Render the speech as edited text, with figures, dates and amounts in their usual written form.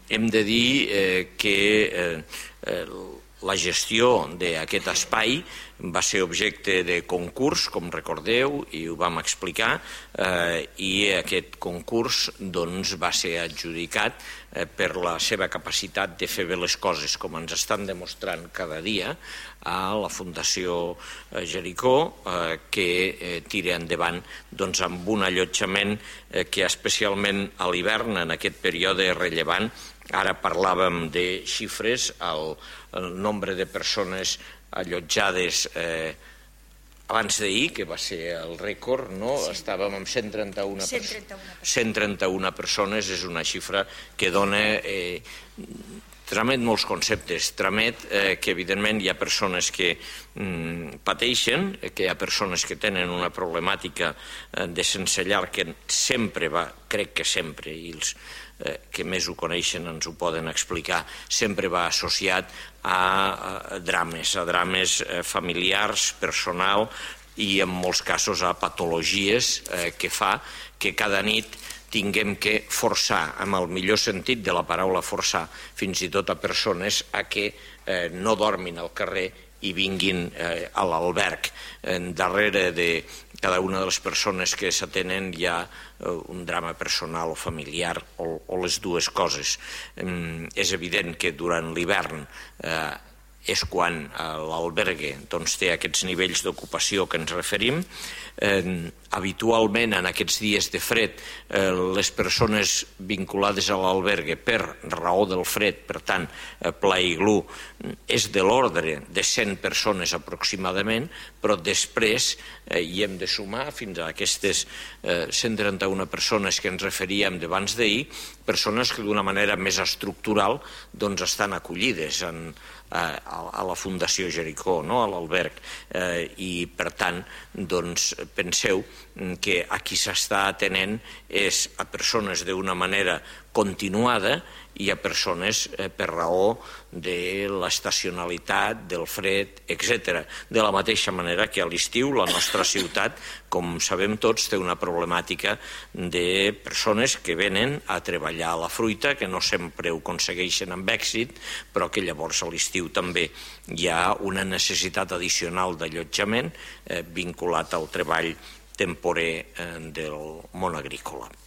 Hem de dir que la gestió d'aquest espai va ser objecte de concurs, com recordeu, i ho vam explicar, i aquest concurs va ser adjudicat per la seva capacitat de fer bé les coses, com ens estan demostrant cada dia a la Fundació Jericó, que tira endavant amb un allotjament que especialment a l'hivern, en aquest període, és rellevant. Ara parlàvem de xifres, el nombre de persones allotjades abans d'ahir, que va ser el rècord, estàvem amb 131 persones, és una xifra que tramet molts conceptes, tramet que evidentment hi ha persones que pateixen, que hi ha persones que tenen una problemàtica de sense llar que sempre va, crec que sempre, i els que més ho coneixen ens ho poden explicar, sempre va associat a drames familiars, personal i en molts casos a patologies que fa que cada nit tinguem que forçar, amb el millor sentit de la paraula forçar, fins i tot a persones a que no dormin al carrer i vinguin a l'alberg. Darrere de cada una de les persones que s'atenen hi ha un drama personal o familiar o les dues coses. És evident que durant l'hivern és quan l'albergue té aquests nivells d'ocupació que ens referim. Habitualment, en aquests dies de fred, les persones vinculades a l'albergue per raó del fred, per tant, pla iglú, és de l'ordre de 100 persones aproximadament, però després hi hem de sumar fins a aquestes 131 persones que ens referíem d'abans d'ahir, persones que d'una manera més estructural estan acollides a la Fundació Jericó, a l'alberg, i per tant penseu que a qui s'està atenent és a persones d'una manera continuada i a persones per raó de l'estacionalitat, del fred, etc. De la mateixa manera que a l'estiu la nostra ciutat, com sabem tots, té una problemàtica de persones que venen a treballar a la fruita, que no sempre ho aconsegueixen amb èxit, però que llavors a l'estiu també hi ha una necessitat addicional d'allotjament vinculat al treball temporer del món agrícola.